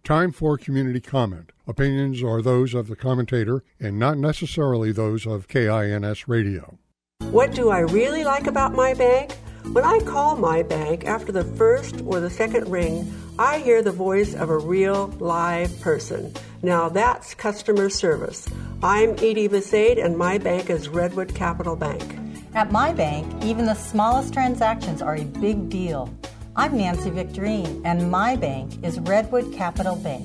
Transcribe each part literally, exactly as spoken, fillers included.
Time for community comment. Opinions are those of the commentator and not necessarily those of K I N S Radio. What do I really like about my bank? When I call my bank after the first or the second ring, I hear the voice of a real, live person. Now that's customer service. I'm Edie Besaid, and my bank is Redwood Capital Bank. At my bank, even the smallest transactions are a big deal. I'm Nancy Victorine, and my bank is Redwood Capital Bank.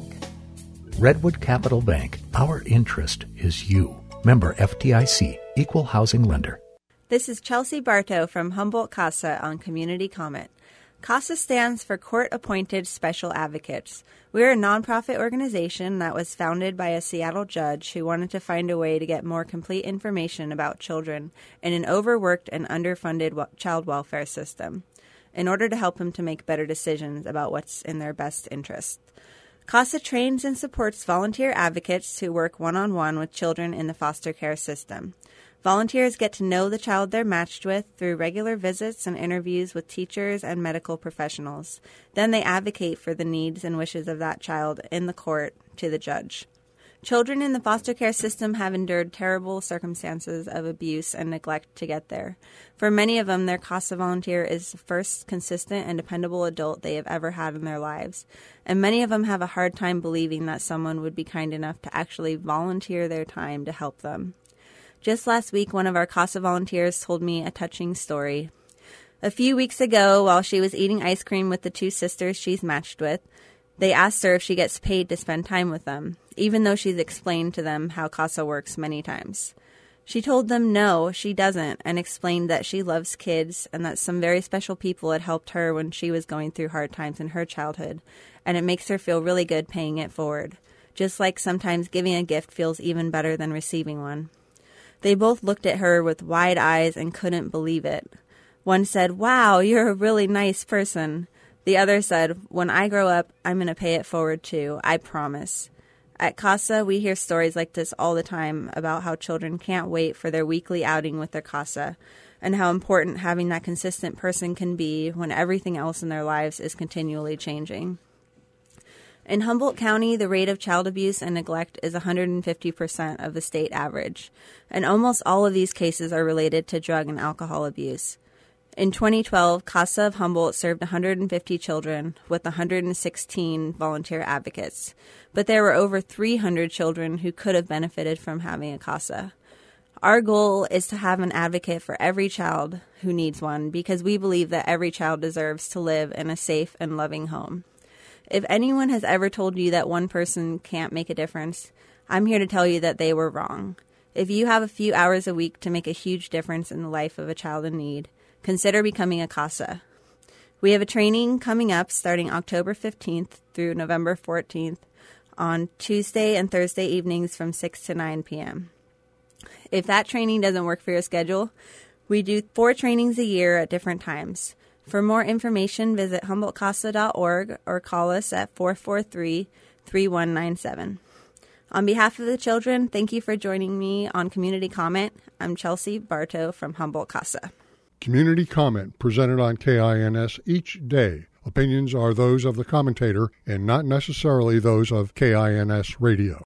Redwood Capital Bank. Our interest is you. Member F D I C, Equal Housing Lender. This is Chelsea Bartow from Humboldt CASA on Community Comment. CASA stands for Court-Appointed Special Advocates. We're a nonprofit organization that was founded by a Seattle judge who wanted to find a way to get more complete information about children in an overworked and underfunded child welfare system, in order to help them to make better decisions about what's in their best interest. CASA trains and supports volunteer advocates who work one-on-one with children in the foster care system. Volunteers get to know the child they're matched with through regular visits and interviews with teachers and medical professionals. Then they advocate for the needs and wishes of that child in the court to the judge. Children in the foster care system have endured terrible circumstances of abuse and neglect to get there. For many of them, their CASA volunteer is the first consistent and dependable adult they have ever had in their lives. And many of them have a hard time believing that someone would be kind enough to actually volunteer their time to help them. Just last week, one of our CASA volunteers told me a touching story. A few weeks ago, while she was eating ice cream with the two sisters she's matched with, they asked her if she gets paid to spend time with them, even though she's explained to them how CASA works many times. She told them no, she doesn't, and explained that she loves kids and that some very special people had helped her when she was going through hard times in her childhood, and it makes her feel really good paying it forward, just like sometimes giving a gift feels even better than receiving one. They both looked at her with wide eyes and couldn't believe it. One said, "Wow, you're a really nice person." The other said, "When I grow up, I'm going to pay it forward too, I promise." At CASA, we hear stories like this all the time about how children can't wait for their weekly outing with their CASA, and how important having that consistent person can be when everything else in their lives is continually changing. In Humboldt County, the rate of child abuse and neglect is one hundred fifty percent of the state average, and almost all of these cases are related to drug and alcohol abuse. In twenty twelve, CASA of Humboldt served one hundred fifty children with one hundred sixteen volunteer advocates, but there were over three hundred children who could have benefited from having a CASA. Our goal is to have an advocate for every child who needs one, because we believe that every child deserves to live in a safe and loving home. If anyone has ever told you that one person can't make a difference, I'm here to tell you that they were wrong. If you have a few hours a week to make a huge difference in the life of a child in need, consider becoming a CASA. We have a training coming up starting October fifteenth through November fourteenth on Tuesday and Thursday evenings from six to nine p.m. If that training doesn't work for your schedule, we do four trainings a year at different times. For more information, visit humboldt casa dot org or call us at four four three, three one nine seven. On behalf of the children, thank you for joining me on Community Comment. I'm Chelsea Bartow from Humboldt CASA. Community Comment, presented on K I N S each day. Opinions are those of the commentator and not necessarily those of K I N S Radio.